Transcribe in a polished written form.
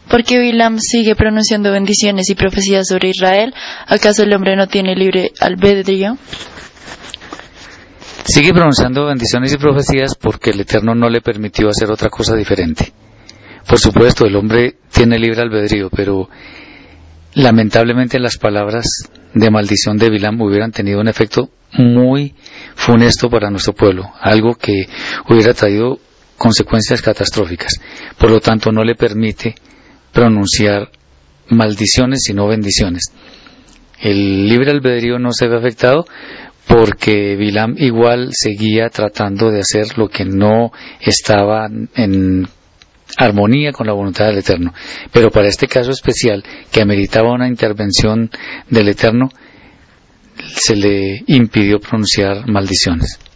¿Por qué Bilam sigue pronunciando bendiciones y profecías sobre Israel? ¿Acaso el hombre no tiene libre albedrío? Sigue pronunciando bendiciones y profecías porque el Eterno no le permitió hacer otra cosa diferente. Por supuesto, el hombre tiene libre albedrío, pero lamentablemente las palabras de maldición de Bilam hubieran tenido un efecto muy funesto para nuestro pueblo, algo que hubiera traído consecuencias catastróficas. Por lo tanto, no le permite pronunciar maldiciones sino bendiciones. El libre albedrío no se ve afectado porque Bilam igual seguía tratando de hacer lo que no estaba en armonía con la voluntad del Eterno. Pero para este caso especial, que ameritaba una intervención del Eterno, se le impidió pronunciar maldiciones.